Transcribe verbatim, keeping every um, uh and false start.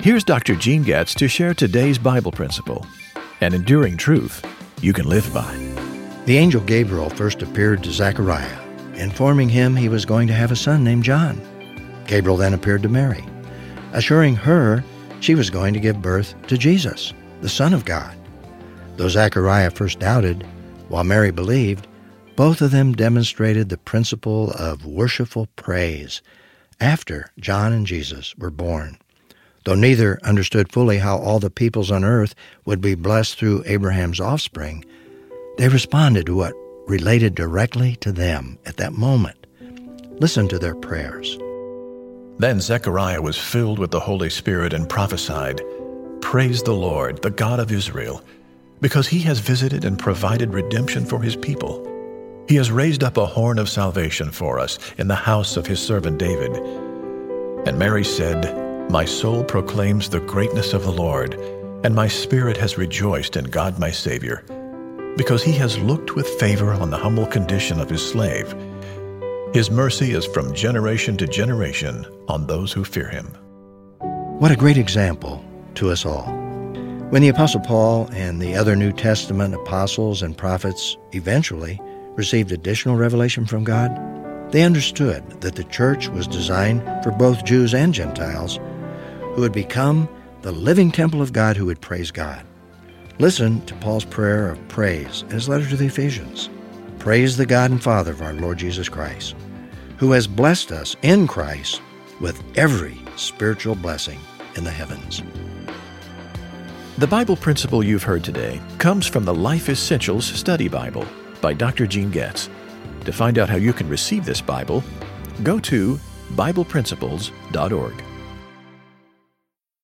Here's Doctor Gene Getz to share today's Bible principle, an enduring truth you can live by. The angel Gabriel first appeared to Zechariah, informing him he was going to have a son named John. Gabriel then appeared to Mary, assuring her she was going to give birth to Jesus, the Son of God. Though Zechariah first doubted, while Mary believed, both of them demonstrated the principle of worshipful praise after John and Jesus were born. Though neither understood fully how all the peoples on earth would be blessed through Abraham's offspring, they responded to what related directly to them at that moment. Listen to their prayers. Then Zechariah was filled with the Holy Spirit and prophesied, "Praise the Lord, the God of Israel, because he has visited and provided redemption for his people. He has raised up a horn of salvation for us in the house of his servant David." And Mary said, "My soul proclaims the greatness of the Lord, and my spirit has rejoiced in God my Savior, because he has looked with favor on the humble condition of his slave. His mercy is from generation to generation on those who fear him." What a great example to us all. When the Apostle Paul and the other New Testament apostles and prophets eventually received additional revelation from God, they understood that the church was designed for both Jews and Gentiles who would become the living temple of God who would praise God. Listen to Paul's prayer of praise in his letter to the Ephesians. "Praise the God and Father of our Lord Jesus Christ, who has blessed us in Christ with every spiritual blessing in the heavens." The Bible principle you've heard today comes from the Life Essentials Study Bible by Doctor Gene Getz. To find out how you can receive this Bible, go to Bible Principles dot org.